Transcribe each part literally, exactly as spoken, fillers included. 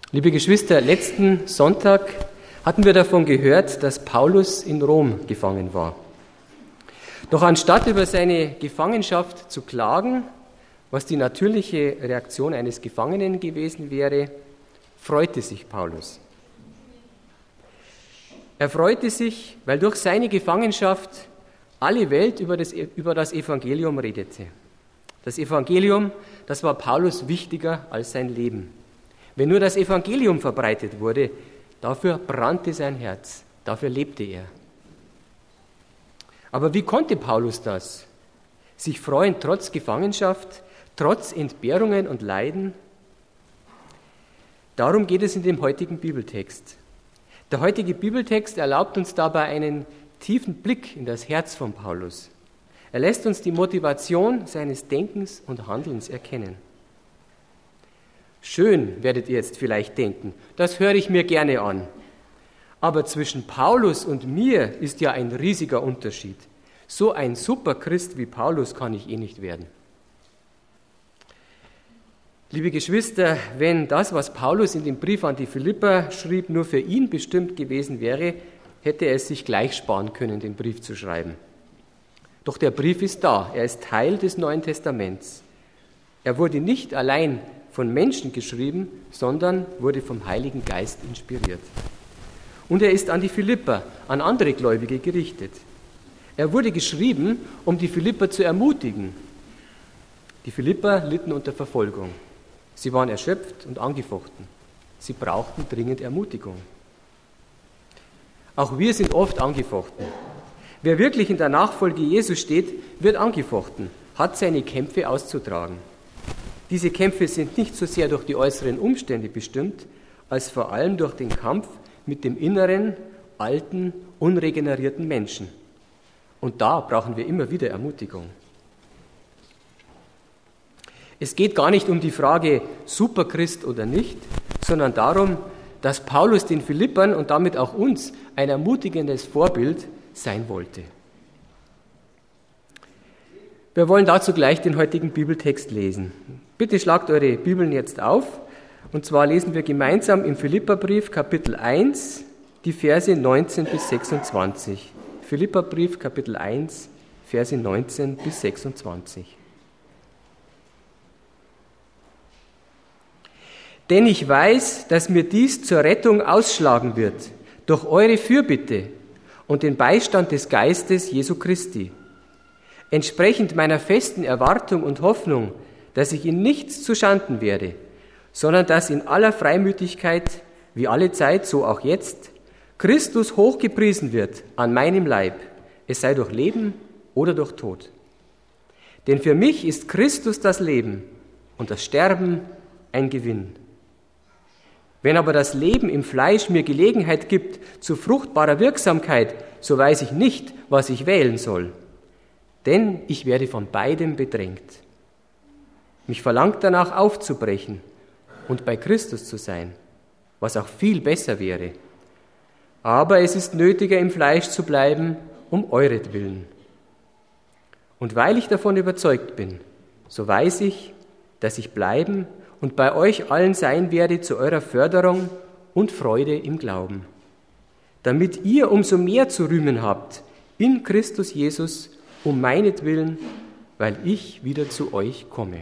Liebe Geschwister, letzten Sonntag hatten wir davon gehört, dass Paulus in Rom gefangen war. Doch anstatt über seine Gefangenschaft zu klagen, was die natürliche Reaktion eines Gefangenen gewesen wäre, freute sich Paulus. Er freute sich, weil durch seine Gefangenschaft alle Welt über das, über das Evangelium redete. Das Evangelium, das war Paulus wichtiger als sein Leben. Wenn nur das Evangelium verbreitet wurde, dafür brannte sein Herz, dafür lebte er. Aber wie konnte Paulus das? Sich freuen trotz Gefangenschaft, trotz Entbehrungen und Leiden? Darum geht es in dem heutigen Bibeltext. Der heutige Bibeltext erlaubt uns dabei einen tiefen Blick in das Herz von Paulus. Er lässt uns die Motivation seines Denkens und Handelns erkennen. Schön, werdet ihr jetzt vielleicht denken, das höre ich mir gerne an. Aber zwischen Paulus und mir ist ja ein riesiger Unterschied. So ein Superchrist wie Paulus kann ich eh nicht werden. Liebe Geschwister, wenn das, was Paulus in dem Brief an die Philipper schrieb, nur für ihn bestimmt gewesen wäre, hätte er es sich gleich sparen können, den Brief zu schreiben. Doch der Brief ist da, er ist Teil des Neuen Testaments. Er wurde nicht allein von Menschen geschrieben, sondern wurde vom Heiligen Geist inspiriert. Und er ist an die Philipper, an andere Gläubige gerichtet. Er wurde geschrieben, um die Philipper zu ermutigen. Die Philipper litten unter Verfolgung. Sie waren erschöpft und angefochten. Sie brauchten dringend Ermutigung. Auch wir sind oft angefochten. Wer wirklich in der Nachfolge Jesu steht, wird angefochten, hat seine Kämpfe auszutragen. Diese Kämpfe sind nicht so sehr durch die äußeren Umstände bestimmt, als vor allem durch den Kampf mit dem inneren, alten, unregenerierten Menschen. Und da brauchen wir immer wieder Ermutigung. Es geht gar nicht um die Frage, Superchrist oder nicht, sondern darum, dass Paulus den Philippern und damit auch uns ein ermutigendes Vorbild sein wollte. Wir wollen dazu gleich den heutigen Bibeltext lesen. Bitte schlagt eure Bibeln jetzt auf, und zwar lesen wir gemeinsam im Philipperbrief Kapitel eins, die Verse neunzehn bis sechsundzwanzig. Philipperbrief Kapitel eins, Verse neunzehn bis sechsundzwanzig. Denn ich weiß, dass mir dies zur Rettung ausschlagen wird, durch eure Fürbitte und den Beistand des Geistes Jesu Christi. Entsprechend meiner festen Erwartung und Hoffnung, dass ich in nichts zuschanden werde, sondern dass in aller Freimütigkeit, wie alle Zeit, so auch jetzt, Christus hochgepriesen wird an meinem Leib, es sei durch Leben oder durch Tod. Denn für mich ist Christus das Leben und das Sterben ein Gewinn. Wenn aber das Leben im Fleisch mir Gelegenheit gibt zu fruchtbarer Wirksamkeit, so weiß ich nicht, was ich wählen soll. Denn ich werde von beidem bedrängt. Mich verlangt danach aufzubrechen und bei Christus zu sein, was auch viel besser wäre. Aber es ist nötiger, im Fleisch zu bleiben, um euretwillen. Und weil ich davon überzeugt bin, so weiß ich, dass ich bleiben und bei euch allen sein werde zu eurer Förderung und Freude im Glauben, damit ihr umso mehr zu rühmen habt in Christus Jesus um meinetwillen, weil ich wieder zu euch komme.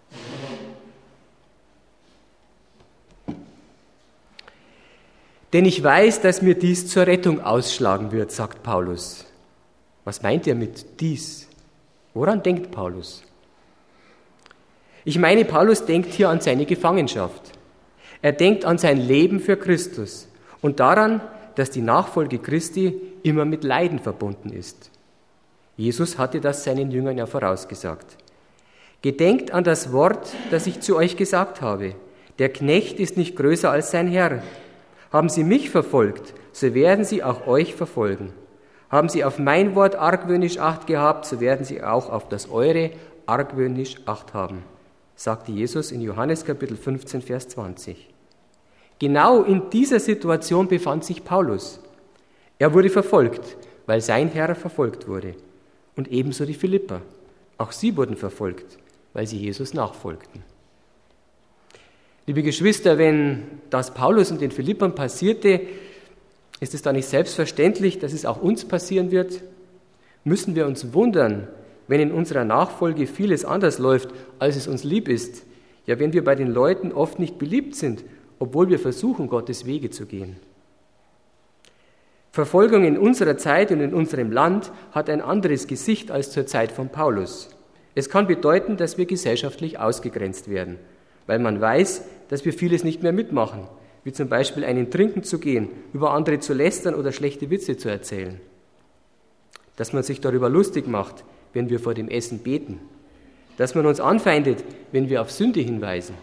Denn ich weiß, dass mir dies zur Rettung ausschlagen wird, sagt Paulus. Was meint er mit dies? Woran denkt Paulus? Ich meine, Paulus denkt hier an seine Gefangenschaft. Er denkt an sein Leben für Christus und daran, dass die Nachfolge Christi immer mit Leiden verbunden ist. Jesus hatte das seinen Jüngern ja vorausgesagt. Gedenkt an das Wort, das ich zu euch gesagt habe. Der Knecht ist nicht größer als sein Herr. Haben sie mich verfolgt, so werden sie auch euch verfolgen. Haben sie auf mein Wort argwöhnisch Acht gehabt, so werden sie auch auf das eure argwöhnisch Acht haben, sagte Jesus in Johannes Kapitel fünfzehn, Vers zwanzig. Genau in dieser Situation befand sich Paulus. Er wurde verfolgt, weil sein Herr verfolgt wurde. Und ebenso die Philipper. Auch sie wurden verfolgt, weil sie Jesus nachfolgten. Liebe Geschwister, wenn das Paulus und den Philippern passierte, ist es da nicht selbstverständlich, dass es auch uns passieren wird? Müssen wir uns wundern, wenn in unserer Nachfolge vieles anders läuft, als es uns lieb ist? Ja, wenn wir bei den Leuten oft nicht beliebt sind, obwohl wir versuchen, Gottes Wege zu gehen. Verfolgung in unserer Zeit und in unserem Land hat ein anderes Gesicht als zur Zeit von Paulus. Es kann bedeuten, dass wir gesellschaftlich ausgegrenzt werden, weil man weiß, dass wir vieles nicht mehr mitmachen, wie zum Beispiel einen trinken zu gehen, über andere zu lästern oder schlechte Witze zu erzählen. Dass man sich darüber lustig macht, wenn wir vor dem Essen beten. Dass man uns anfeindet, wenn wir auf Sünde hinweisen.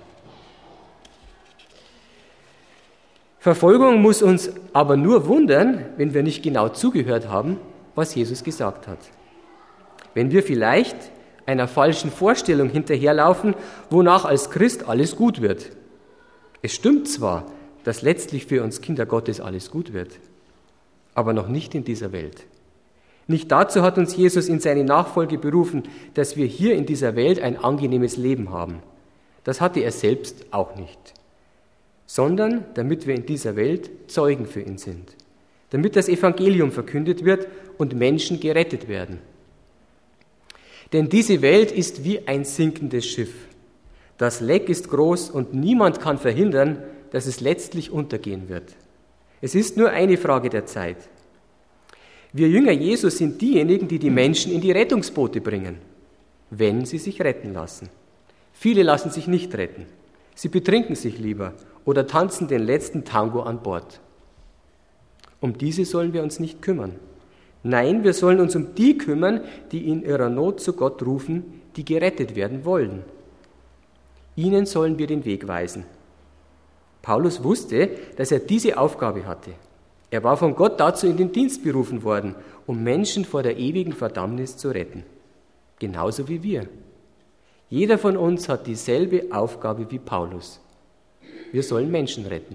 Verfolgung muss uns aber nur wundern, wenn wir nicht genau zugehört haben, was Jesus gesagt hat. Wenn wir vielleicht einer falschen Vorstellung hinterherlaufen, wonach als Christ alles gut wird. Es stimmt zwar, dass letztlich für uns Kinder Gottes alles gut wird, aber noch nicht in dieser Welt. Nicht dazu hat uns Jesus in seine Nachfolge berufen, dass wir hier in dieser Welt ein angenehmes Leben haben. Das hatte er selbst auch nicht. Sondern damit wir in dieser Welt Zeugen für ihn sind. Damit das Evangelium verkündet wird und Menschen gerettet werden. Denn diese Welt ist wie ein sinkendes Schiff. Das Leck ist groß und niemand kann verhindern, dass es letztlich untergehen wird. Es ist nur eine Frage der Zeit. Wir Jünger Jesus sind diejenigen, die die Menschen in die Rettungsboote bringen, wenn sie sich retten lassen. Viele lassen sich nicht retten. Sie betrinken sich lieber oder tanzen den letzten Tango an Bord. Um diese sollen wir uns nicht kümmern. Nein, wir sollen uns um die kümmern, die in ihrer Not zu Gott rufen, die gerettet werden wollen. Ihnen sollen wir den Weg weisen. Paulus wusste, dass er diese Aufgabe hatte. Er war von Gott dazu in den Dienst berufen worden, um Menschen vor der ewigen Verdammnis zu retten. Genauso wie wir. Jeder von uns hat dieselbe Aufgabe wie Paulus. Wir sollen Menschen retten.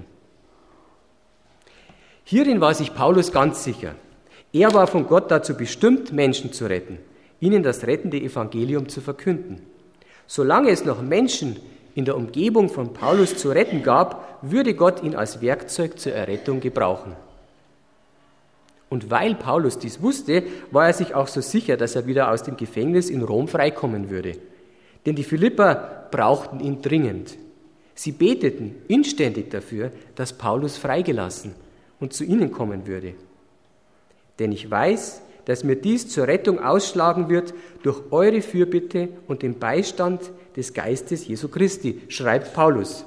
Hierin war sich Paulus ganz sicher. Er war von Gott dazu bestimmt, Menschen zu retten, ihnen das rettende Evangelium zu verkünden. Solange es noch Menschen in der Umgebung von Paulus zu retten gab, würde Gott ihn als Werkzeug zur Errettung gebrauchen. Und weil Paulus dies wusste, war er sich auch so sicher, dass er wieder aus dem Gefängnis in Rom freikommen würde. Denn die Philipper brauchten ihn dringend. Sie beteten inständig dafür, dass Paulus freigelassen und zu ihnen kommen würde. Denn ich weiß, dass mir dies zur Rettung ausschlagen wird durch eure Fürbitte und den Beistand des Geistes Jesu Christi, schreibt Paulus.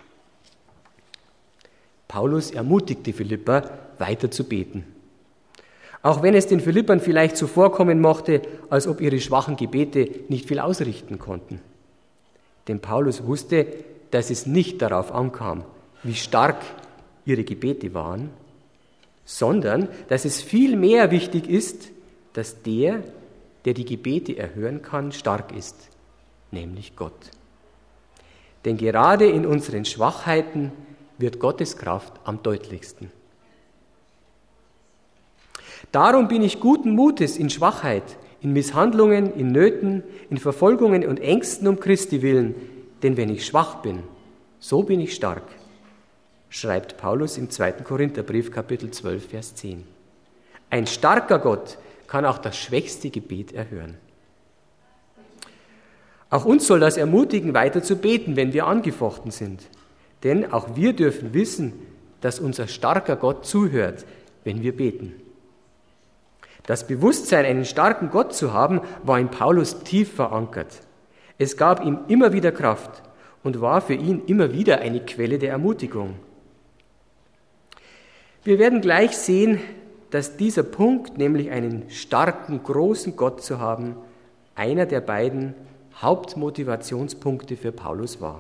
Paulus ermutigt die Philipper, weiter zu beten. Auch wenn es den Philippern vielleicht so vorkommen mochte, als ob ihre schwachen Gebete nicht viel ausrichten konnten. Denn Paulus wusste, dass es nicht darauf ankam, wie stark ihre Gebete waren, sondern dass es viel mehr wichtig ist, dass der, der die Gebete erhören kann, stark ist, nämlich Gott. Denn gerade in unseren Schwachheiten wird Gottes Kraft am deutlichsten. Darum bin ich guten Mutes in Schwachheit, in Misshandlungen, in Nöten, in Verfolgungen und Ängsten um Christi willen, denn wenn ich schwach bin, so bin ich stark, schreibt Paulus im zweiten Korintherbrief, Kapitel zwölf, Vers zehn. Ein starker Gott kann auch das schwächste Gebet erhören. Auch uns soll das ermutigen, weiter zu beten, wenn wir angefochten sind. Denn auch wir dürfen wissen, dass unser starker Gott zuhört, wenn wir beten. Das Bewusstsein, einen starken Gott zu haben, war in Paulus tief verankert. Es gab ihm immer wieder Kraft und war für ihn immer wieder eine Quelle der Ermutigung. Wir werden gleich sehen, dass dieser Punkt, nämlich einen starken, großen Gott zu haben, einer der beiden Hauptmotivationspunkte für Paulus war.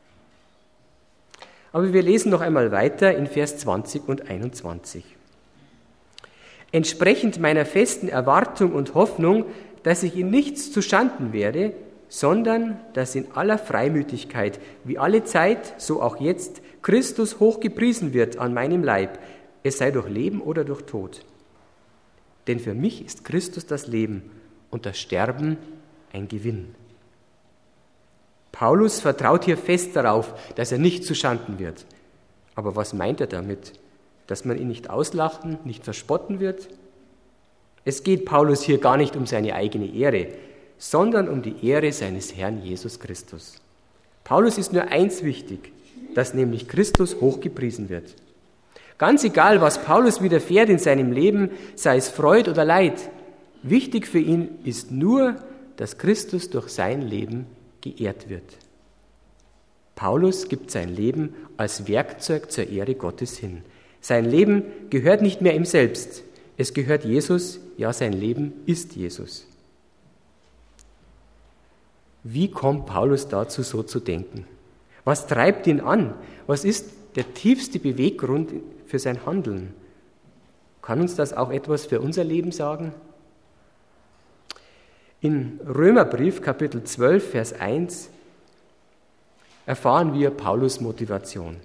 Aber wir lesen noch einmal weiter in Vers zwanzig und einundzwanzig. Entsprechend meiner festen Erwartung und Hoffnung, dass ich in nichts zuschanden werde, sondern dass in aller Freimütigkeit, wie alle Zeit, so auch jetzt, Christus hochgepriesen wird an meinem Leib, es sei durch Leben oder durch Tod. Denn für mich ist Christus das Leben und das Sterben ein Gewinn. Paulus vertraut hier fest darauf, dass er nicht zuschanden wird. Aber was meint er damit? Dass man ihn nicht auslachen, nicht verspotten wird? Es geht Paulus hier gar nicht um seine eigene Ehre, sondern um die Ehre seines Herrn Jesus Christus. Paulus ist nur eins wichtig, dass nämlich Christus hochgepriesen wird. Ganz egal, was Paulus widerfährt in seinem Leben, sei es Freud oder Leid, wichtig für ihn ist nur, dass Christus durch sein Leben geehrt wird. Paulus gibt sein Leben als Werkzeug zur Ehre Gottes hin. Sein Leben gehört nicht mehr ihm selbst, es gehört Jesus, ja, sein Leben ist Jesus. Wie kommt Paulus dazu, so zu denken? Was treibt ihn an? Was ist der tiefste Beweggrund für sein Handeln? Kann uns das auch etwas für unser Leben sagen? In Römerbrief Kapitel zwölf, Vers eins erfahren wir Paulus' Motivation.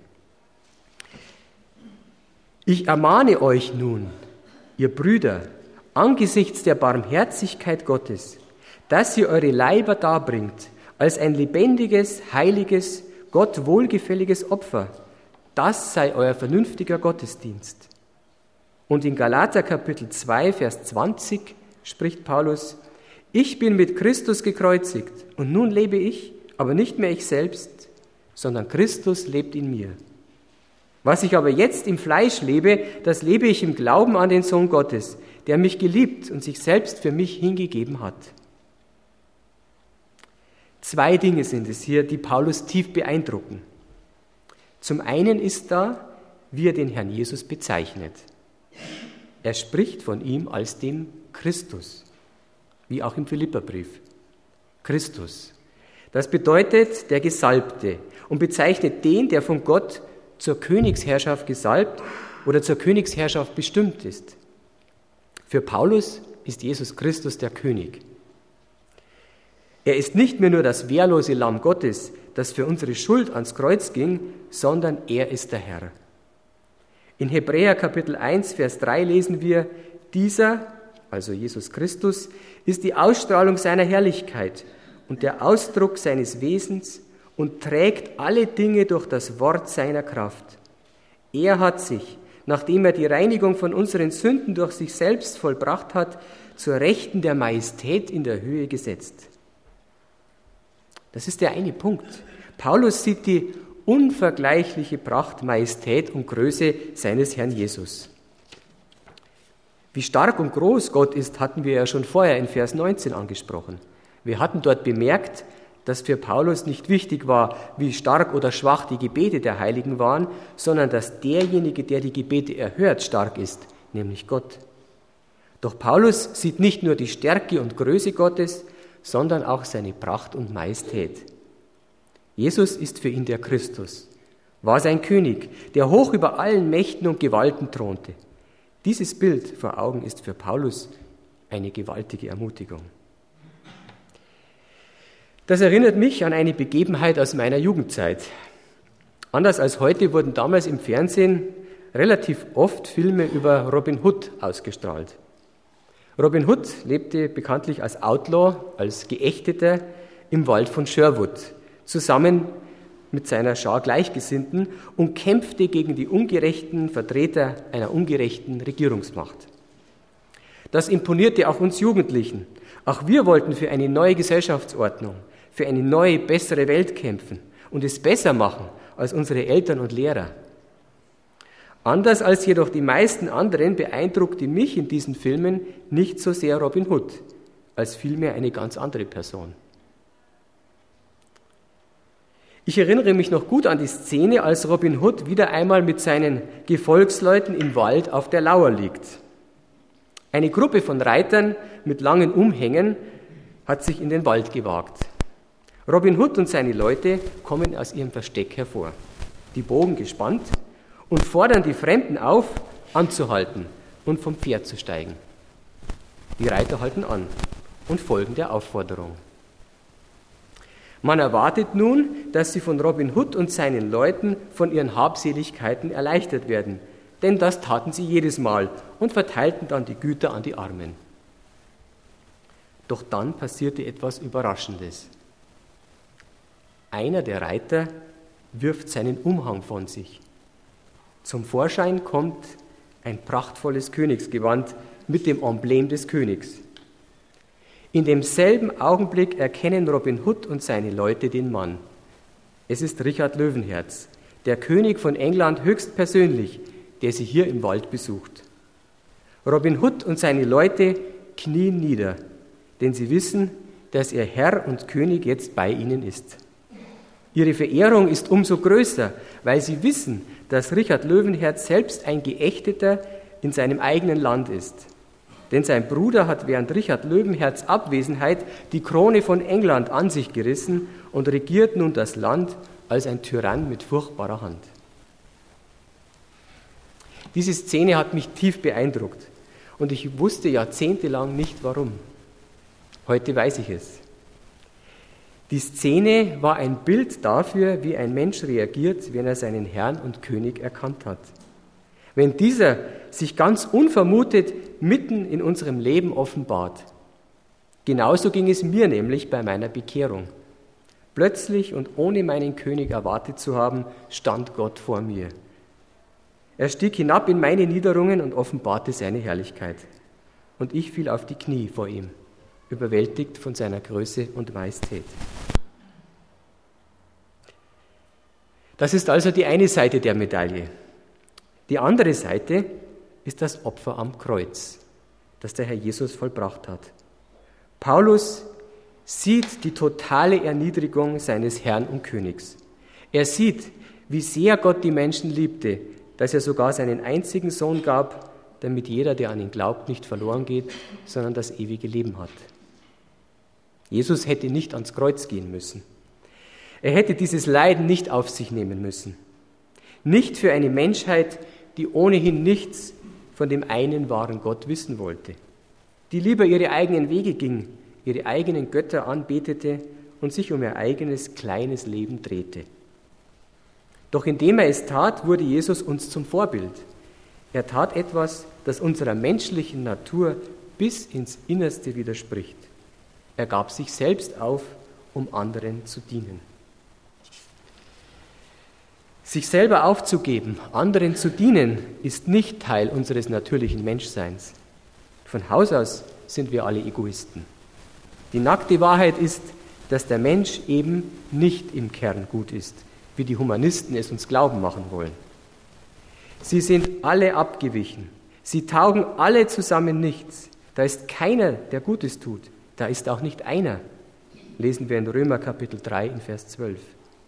Ich ermahne euch nun, ihr Brüder, angesichts der Barmherzigkeit Gottes, dass ihr eure Leiber darbringt als ein lebendiges, heiliges, Gott wohlgefälliges Opfer. Das sei euer vernünftiger Gottesdienst. Und in Galater Kapitel zwei, Vers zwanzig spricht Paulus, ich bin mit Christus gekreuzigt und nun lebe ich, aber nicht mehr ich selbst, sondern Christus lebt in mir. Was ich aber jetzt im Fleisch lebe, das lebe ich im Glauben an den Sohn Gottes, der mich geliebt und sich selbst für mich hingegeben hat. Zwei Dinge sind es hier, die Paulus tief beeindrucken. Zum einen ist da, wie er den Herrn Jesus bezeichnet. Er spricht von ihm als dem Christus, wie auch im Philipperbrief. Christus. Das bedeutet der Gesalbte und bezeichnet den, der von Gott zur Königsherrschaft gesalbt oder zur Königsherrschaft bestimmt ist. Für Paulus ist Jesus Christus der König. Er ist nicht mehr nur das wehrlose Lamm Gottes, das für unsere Schuld ans Kreuz ging, sondern er ist der Herr. In Hebräer Kapitel eins, Vers drei lesen wir, dieser, also Jesus Christus, ist die Ausstrahlung seiner Herrlichkeit und der Ausdruck seines Wesens und trägt alle Dinge durch das Wort seiner Kraft. Er hat sich, nachdem er die Reinigung von unseren Sünden durch sich selbst vollbracht hat, zur Rechten der Majestät in der Höhe gesetzt. Das ist der eine Punkt. Paulus sieht die unvergleichliche Pracht, Majestät und Größe seines Herrn Jesus. Wie stark und groß Gott ist, hatten wir ja schon vorher in Vers neunzehn angesprochen. Wir hatten dort bemerkt, dass für Paulus nicht wichtig war, wie stark oder schwach die Gebete der Heiligen waren, sondern dass derjenige, der die Gebete erhört, stark ist, nämlich Gott. Doch Paulus sieht nicht nur die Stärke und Größe Gottes, sondern auch seine Pracht und Majestät. Jesus ist für ihn der Christus, war sein König, der hoch über allen Mächten und Gewalten thronte. Dieses Bild vor Augen ist für Paulus eine gewaltige Ermutigung. Das erinnert mich an eine Begebenheit aus meiner Jugendzeit. Anders als heute wurden damals im Fernsehen relativ oft Filme über Robin Hood ausgestrahlt. Robin Hood lebte bekanntlich als Outlaw, als Geächteter im Wald von Sherwood, zusammen mit seiner Schar Gleichgesinnten und kämpfte gegen die ungerechten Vertreter einer ungerechten Regierungsmacht. Das imponierte auch uns Jugendlichen. Auch wir wollten für eine neue Gesellschaftsordnung, für eine neue, bessere Welt kämpfen und es besser machen als unsere Eltern und Lehrer. Anders als jedoch die meisten anderen beeindruckte mich in diesen Filmen nicht so sehr Robin Hood, als vielmehr eine ganz andere Person. Ich erinnere mich noch gut an die Szene, als Robin Hood wieder einmal mit seinen Gefolgsleuten im Wald auf der Lauer liegt. Eine Gruppe von Reitern mit langen Umhängen hat sich in den Wald gewagt. Robin Hood und seine Leute kommen aus ihrem Versteck hervor, die Bogen gespannt, und fordern die Fremden auf, anzuhalten und vom Pferd zu steigen. Die Reiter halten an und folgen der Aufforderung. Man erwartet nun, dass sie von Robin Hood und seinen Leuten von ihren Habseligkeiten erleichtert werden, denn das taten sie jedes Mal und verteilten dann die Güter an die Armen. Doch dann passierte etwas Überraschendes. Einer der Reiter wirft seinen Umhang von sich. Zum Vorschein kommt ein prachtvolles Königsgewand mit dem Emblem des Königs. In demselben Augenblick erkennen Robin Hood und seine Leute den Mann. Es ist Richard Löwenherz, der König von England höchstpersönlich, der sie hier im Wald besucht. Robin Hood und seine Leute knien nieder, denn sie wissen, dass ihr Herr und König jetzt bei ihnen ist. Ihre Verehrung ist umso größer, weil sie wissen, dass Richard Löwenherz selbst ein Geächteter in seinem eigenen Land ist. Denn sein Bruder hat während Richard Löwenherz Abwesenheit die Krone von England an sich gerissen und regiert nun das Land als ein Tyrann mit furchtbarer Hand. Diese Szene hat mich tief beeindruckt und ich wusste jahrzehntelang nicht warum. Heute weiß ich es. Die Szene war ein Bild dafür, wie ein Mensch reagiert, wenn er seinen Herrn und König erkannt hat. Wenn dieser sich ganz unvermutet mitten in unserem Leben offenbart. Genauso ging es mir nämlich bei meiner Bekehrung. Plötzlich und ohne meinen König erwartet zu haben, stand Gott vor mir. Er stieg hinab in meine Niederungen und offenbarte seine Herrlichkeit. Und ich fiel auf die Knie vor ihm, überwältigt von seiner Größe und Majestät. Das ist also die eine Seite der Medaille. Die andere Seite ist das Opfer am Kreuz, das der Herr Jesus vollbracht hat. Paulus sieht die totale Erniedrigung seines Herrn und Königs. Er sieht, wie sehr Gott die Menschen liebte, dass er sogar seinen einzigen Sohn gab, damit jeder, der an ihn glaubt, nicht verloren geht, sondern das ewige Leben hat. Jesus hätte nicht ans Kreuz gehen müssen. Er hätte dieses Leiden nicht auf sich nehmen müssen. Nicht für eine Menschheit, die ohnehin nichts von dem einen wahren Gott wissen wollte, die lieber ihre eigenen Wege ging, ihre eigenen Götter anbetete und sich um ihr eigenes kleines Leben drehte. Doch indem er es tat, wurde Jesus uns zum Vorbild. Er tat etwas, das unserer menschlichen Natur bis ins Innerste widerspricht. Er gab sich selbst auf, um anderen zu dienen. Sich selber aufzugeben, anderen zu dienen, ist nicht Teil unseres natürlichen Menschseins. Von Haus aus sind wir alle Egoisten. Die nackte Wahrheit ist, dass der Mensch eben nicht im Kern gut ist, wie die Humanisten es uns glauben machen wollen. Sie sind alle abgewichen. Sie taugen alle zusammen nichts. Da ist keiner, der Gutes tut. Da ist auch nicht einer. Lesen wir in Römer Kapitel drei in Vers zwölf.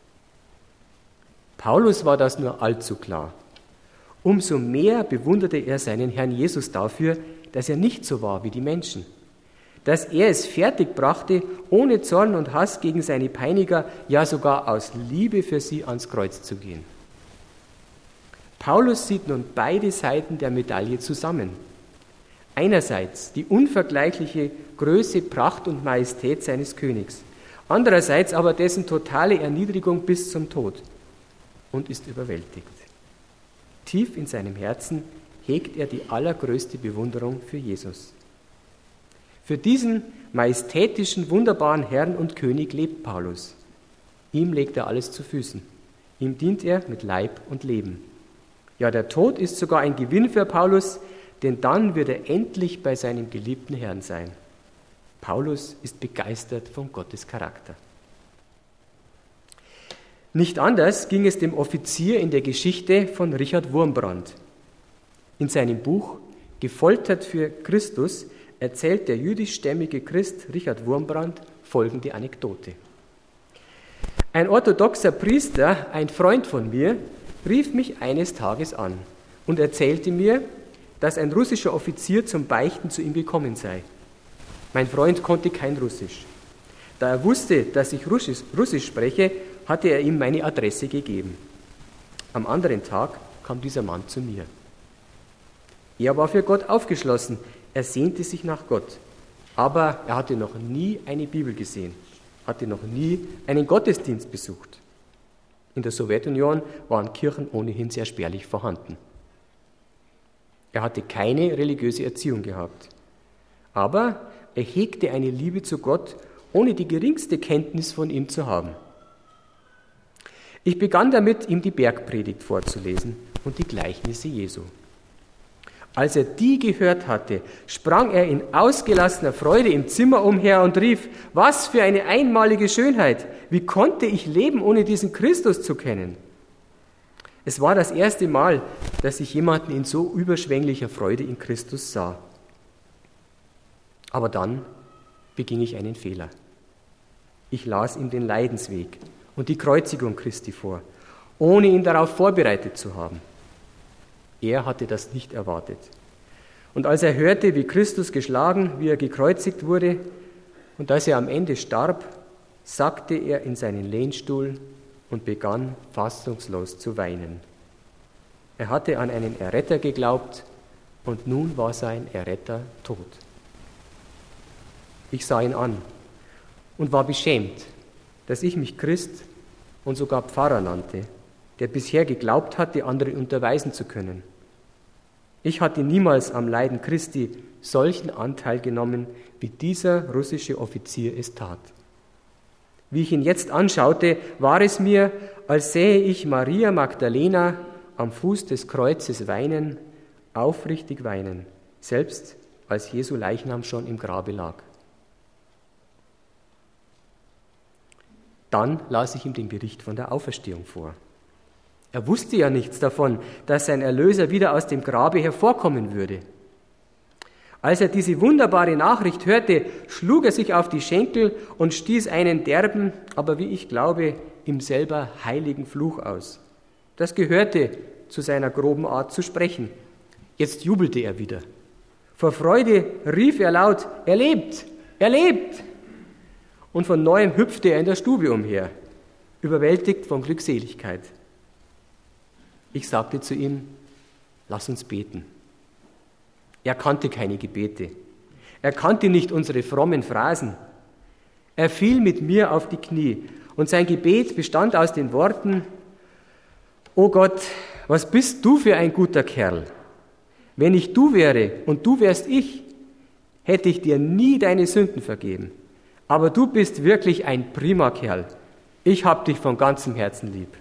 Paulus war das nur allzu klar. Umso mehr bewunderte er seinen Herrn Jesus dafür, dass er nicht so war wie die Menschen. Dass er es fertig brachte, ohne Zorn und Hass gegen seine Peiniger, ja sogar aus Liebe für sie ans Kreuz zu gehen. Paulus sieht nun beide Seiten der Medaille zusammen. Einerseits die unvergleichliche Größe, Pracht und Majestät seines Königs, andererseits aber dessen totale Erniedrigung bis zum Tod, und ist überwältigt. Tief in seinem Herzen hegt er die allergrößte Bewunderung für Jesus. Für diesen majestätischen, wunderbaren Herrn und König lebt Paulus. Ihm legt er alles zu Füßen. Ihm dient er mit Leib und Leben. Ja, der Tod ist sogar ein Gewinn für Paulus, denn dann wird er endlich bei seinem geliebten Herrn sein. Paulus ist begeistert von Gottes Charakter. Nicht anders ging es dem Offizier in der Geschichte von Richard Wurmbrand. In seinem Buch Gefoltert für Christus erzählt der jüdischstämmige Christ Richard Wurmbrand folgende Anekdote. Ein orthodoxer Priester, ein Freund von mir, rief mich eines Tages an und erzählte mir, dass ein russischer Offizier zum Beichten zu ihm gekommen sei. Mein Freund konnte kein Russisch. Da er wusste, dass ich Russisch, Russisch spreche, hatte er ihm meine Adresse gegeben. Am anderen Tag kam dieser Mann zu mir. Er war für Gott aufgeschlossen, er sehnte sich nach Gott, aber er hatte noch nie eine Bibel gesehen, hatte noch nie einen Gottesdienst besucht. In der Sowjetunion waren Kirchen ohnehin sehr spärlich vorhanden. Er hatte keine religiöse Erziehung gehabt, aber er hegte eine Liebe zu Gott, ohne die geringste Kenntnis von ihm zu haben. Ich begann damit, ihm die Bergpredigt vorzulesen und die Gleichnisse Jesu. Als er die gehört hatte, sprang er in ausgelassener Freude im Zimmer umher und rief: Was für eine einmalige Schönheit! Wie konnte ich leben, ohne diesen Christus zu kennen? Es war das erste Mal, dass ich jemanden in so überschwänglicher Freude in Christus sah. Aber dann beging ich einen Fehler. Ich las ihm den Leidensweg und die Kreuzigung Christi vor, ohne ihn darauf vorbereitet zu haben. Er hatte das nicht erwartet. Und als er hörte, wie Christus geschlagen, wie er gekreuzigt wurde und dass er am Ende starb, sackte er in seinen Lehnstuhl und begann fassungslos zu weinen. Er hatte an einen Erretter geglaubt und nun war sein Erretter tot. Ich sah ihn an und war beschämt, dass ich mich Christ und sogar Pfarrer nannte, der bisher geglaubt hatte, andere unterweisen zu können. Ich hatte niemals am Leiden Christi solchen Anteil genommen, wie dieser russische Offizier es tat. Wie ich ihn jetzt anschaute, war es mir, als sähe ich Maria Magdalena am Fuß des Kreuzes weinen, aufrichtig weinen, selbst als Jesu Leichnam schon im Grabe lag. Dann las ich ihm den Bericht von der Auferstehung vor. Er wusste ja nichts davon, dass sein Erlöser wieder aus dem Grabe hervorkommen würde. Als er diese wunderbare Nachricht hörte, schlug er sich auf die Schenkel und stieß einen derben, aber wie ich glaube, ihm selber heiligen Fluch aus. Das gehörte zu seiner groben Art zu sprechen. Jetzt jubelte er wieder. Vor Freude rief er laut: Er lebt! Er lebt! Und von neuem hüpfte er in der Stube umher, überwältigt von Glückseligkeit. Ich sagte zu ihm: Lass uns beten. Er kannte keine Gebete. Er kannte nicht unsere frommen Phrasen. Er fiel mit mir auf die Knie und sein Gebet bestand aus den Worten: O Gott, was bist du für ein guter Kerl? Wenn ich du wäre und du wärst ich, hätte ich dir nie deine Sünden vergeben. Aber du bist wirklich ein prima Kerl. Ich hab dich von ganzem Herzen lieb.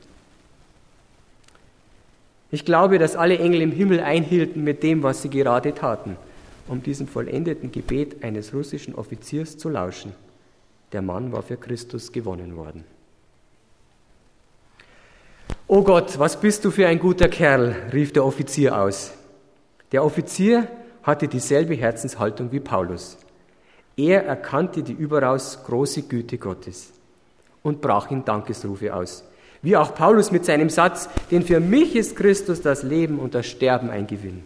Ich glaube, dass alle Engel im Himmel einhielten mit dem, was sie gerade taten, um diesem vollendeten Gebet eines russischen Offiziers zu lauschen. Der Mann war für Christus gewonnen worden. »O Gott, was bist du für ein guter Kerl«, rief der Offizier aus. Der Offizier hatte dieselbe Herzenshaltung wie Paulus. Er erkannte die überaus große Güte Gottes und brach in Dankesrufe aus. Wie auch Paulus mit seinem Satz: Denn für mich ist Christus das Leben und das Sterben ein Gewinn.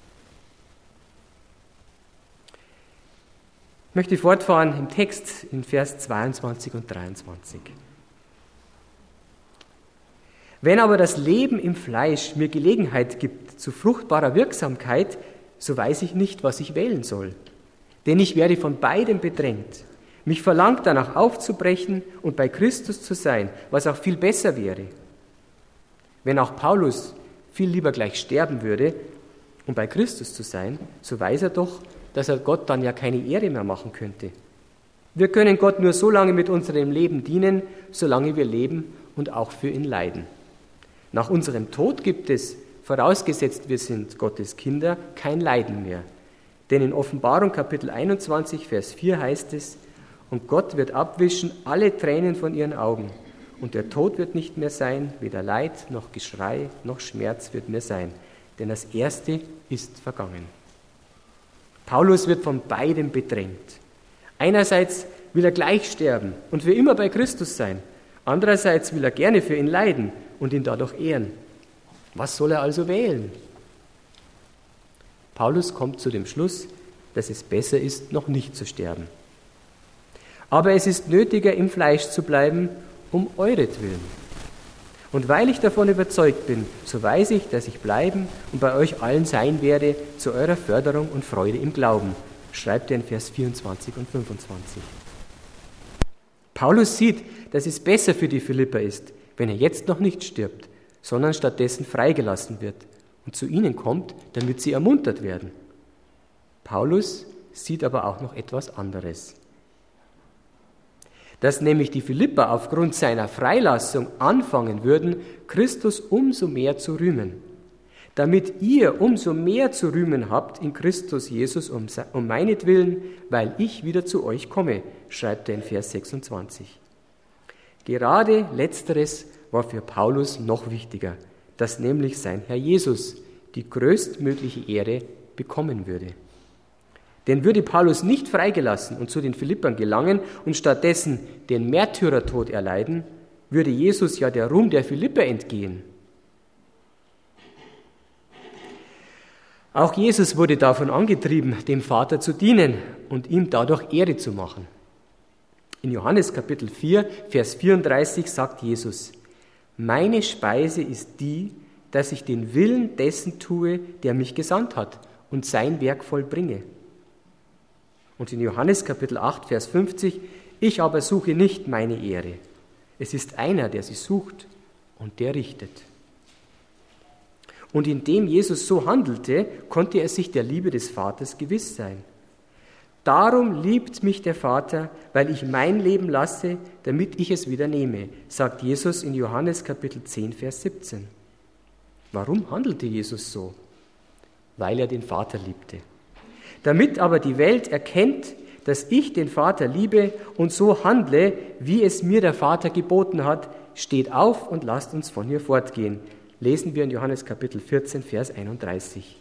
Ich möchte fortfahren im Text in Vers zweiundzwanzig und dreiundzwanzig. Wenn aber das Leben im Fleisch mir Gelegenheit gibt zu fruchtbarer Wirksamkeit, so weiß ich nicht, was ich wählen soll. Denn ich werde von beidem bedrängt. Mich verlangt danach aufzubrechen und bei Christus zu sein, was auch viel besser wäre. Wenn auch Paulus viel lieber gleich sterben würde, um bei Christus zu sein, so weiß er doch, dass er Gott dann ja keine Ehre mehr machen könnte. Wir können Gott nur so lange mit unserem Leben dienen, solange wir leben und auch für ihn leiden. Nach unserem Tod gibt es, vorausgesetzt wir sind Gottes Kinder, kein Leiden mehr. Denn in Offenbarung Kapitel einundzwanzig, Vers vier heißt es: Und Gott wird abwischen alle Tränen von ihren Augen. Und der Tod wird nicht mehr sein, weder Leid, noch Geschrei, noch Schmerz wird mehr sein. Denn das Erste ist vergangen. Paulus wird von beidem bedrängt. Einerseits will er gleich sterben und für immer bei Christus sein. Andererseits will er gerne für ihn leiden und ihn dadurch ehren. Was soll er also wählen? Paulus kommt zu dem Schluss, dass es besser ist, noch nicht zu sterben. Aber es ist nötiger, im Fleisch zu bleiben, um euretwillen. Und weil ich davon überzeugt bin, so weiß ich, dass ich bleiben und bei euch allen sein werde, zu eurer Förderung und Freude im Glauben, schreibt er in Vers vierundzwanzig und fünfundzwanzig. Paulus sieht, dass es besser für die Philipper ist, wenn er jetzt noch nicht stirbt, sondern stattdessen freigelassen wird und zu ihnen kommt, damit sie ermuntert werden. Paulus sieht aber auch noch etwas anderes. dass nämlich die Philipper aufgrund seiner Freilassung anfangen würden, Christus umso mehr zu rühmen, damit ihr umso mehr zu rühmen habt in Christus Jesus um, um meinetwillen, weil ich wieder zu euch komme, schreibt er in Vers sechsundzwanzig. Gerade Letzteres war für Paulus noch wichtiger, dass nämlich sein Herr Jesus die größtmögliche Ehre bekommen würde. Denn würde Paulus nicht freigelassen und zu den Philippern gelangen und stattdessen den Märtyrertod erleiden, würde Jesus ja der Ruhm der Philipper entgehen. Auch Jesus wurde davon angetrieben, dem Vater zu dienen und ihm dadurch Ehre zu machen. In Johannes Kapitel vier, Vers vierunddreißig sagt Jesus: Meine Speise ist die, dass ich den Willen dessen tue, der mich gesandt hat und sein Werk vollbringe. Und in Johannes Kapitel acht, Vers fünfzig: Ich aber suche nicht meine Ehre. Es ist einer, der sie sucht und der richtet. Und indem Jesus so handelte, konnte er sich der Liebe des Vaters gewiss sein. Darum liebt mich der Vater, weil ich mein Leben lasse, damit ich es wieder nehme, sagt Jesus in Johannes Kapitel zehn, Vers siebzehn. Warum handelte Jesus so? Weil er den Vater liebte. Damit aber die Welt erkennt, dass ich den Vater liebe und so handle, wie es mir der Vater geboten hat, steht auf und lasst uns von hier fortgehen. Lesen wir in Johannes Kapitel vierzehn, Vers einunddreißig.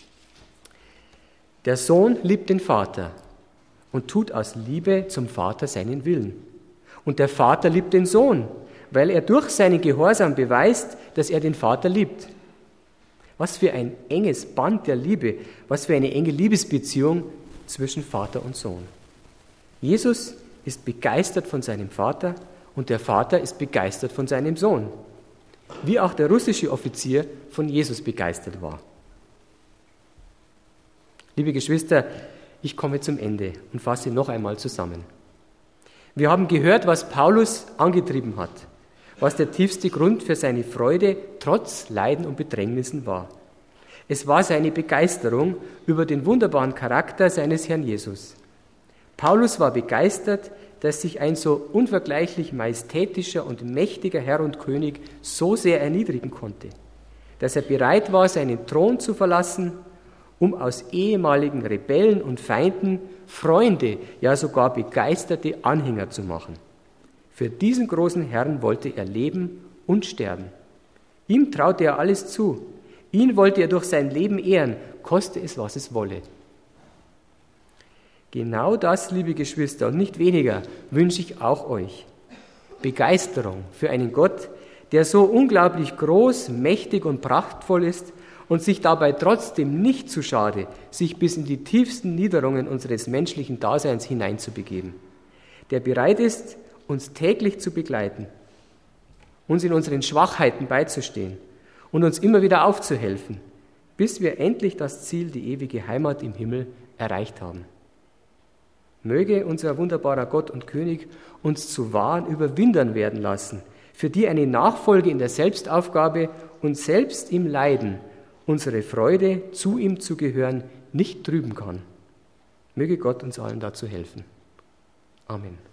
Der Sohn liebt den Vater und tut aus Liebe zum Vater seinen Willen. Und der Vater liebt den Sohn, weil er durch seinen Gehorsam beweist, dass er den Vater liebt. Was für ein enges Band der Liebe, was für eine enge Liebesbeziehung zwischen Vater und Sohn. Jesus ist begeistert von seinem Vater und der Vater ist begeistert von seinem Sohn. Wie auch der russische Offizier von Jesus begeistert war. Liebe Geschwister, ich komme zum Ende und fasse noch einmal zusammen. Wir haben gehört, was Paulus angetrieben hat, was der tiefste Grund für seine Freude trotz Leiden und Bedrängnissen war. Es war seine Begeisterung über den wunderbaren Charakter seines Herrn Jesus. Paulus war begeistert, dass sich ein so unvergleichlich majestätischer und mächtiger Herr und König so sehr erniedrigen konnte, dass er bereit war, seinen Thron zu verlassen, um aus ehemaligen Rebellen und Feinden Freunde, ja sogar begeisterte Anhänger zu machen. Für diesen großen Herrn wollte er leben und sterben. Ihm traute er alles zu. Ihn wollte er durch sein Leben ehren, koste es, was es wolle. Genau das, liebe Geschwister, und nicht weniger, wünsche ich auch euch. Begeisterung für einen Gott, der so unglaublich groß, mächtig und prachtvoll ist und sich dabei trotzdem nicht zu schade, sich bis in die tiefsten Niederungen unseres menschlichen Daseins hineinzubegeben. Der bereit ist, uns täglich zu begleiten, uns in unseren Schwachheiten beizustehen und uns immer wieder aufzuhelfen, bis wir endlich das Ziel, die ewige Heimat im Himmel, erreicht haben. Möge unser wunderbarer Gott und König uns zu wahren Überwindern werden lassen, für die eine Nachfolge in der Selbstaufgabe und selbst im Leiden unsere Freude, zu ihm zu gehören, nicht trüben kann. Möge Gott uns allen dazu helfen. Amen.